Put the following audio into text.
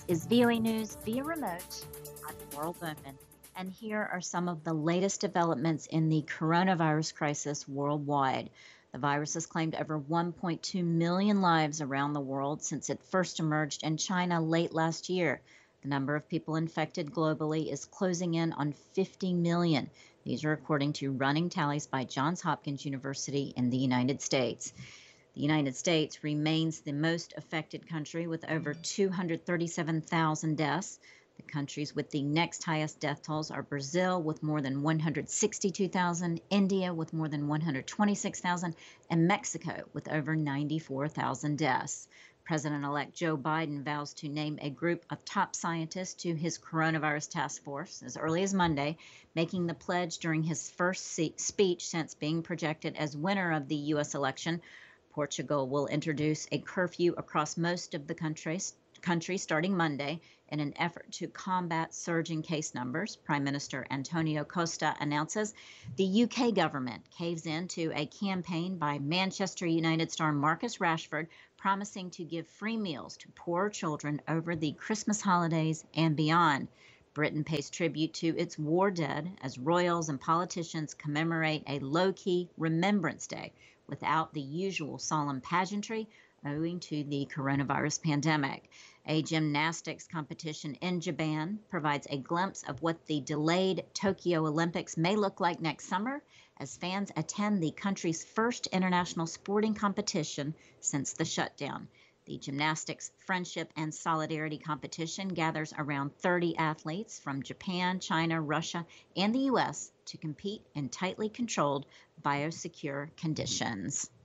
This is VOA News via remote. I'm Laurel Bowman, and here are some of the latest developments in the coronavirus crisis worldwide. The virus has claimed over 1.2 million lives around the world since it first emerged in China late last year. The number of people infected globally is closing in on 50 million. These are according to running tallies by Johns Hopkins University in the United States. The United States remains the most affected country with over 237,000 deaths. The countries with the next highest death tolls are Brazil with more than 162,000, India with more than 126,000, and Mexico with over 94,000 deaths. President-elect Joe Biden vows to name a group of top scientists to his coronavirus task force as early as Monday, making the pledge during his first speech since being projected as winner of the U.S. election. Portugal will introduce a curfew across most of the country starting Monday in an effort to combat surging case numbers. Prime Minister Antonio Costa announces the UK government caves into a campaign by Manchester United star Marcus Rashford promising to give free meals to poor children over the Christmas holidays and beyond. Britain pays tribute to its war dead as royals and politicians commemorate a low-key Remembrance Day without the usual solemn pageantry owing to the coronavirus pandemic. A gymnastics competition in Japan provides a glimpse of what the delayed Tokyo Olympics may look like next summer as fans attend the country's first international sporting competition since the shutdown. The gymnastics friendship and solidarity competition gathers around 30 athletes from Japan, China, Russia, and the U.S. to compete in tightly controlled biosecure conditions.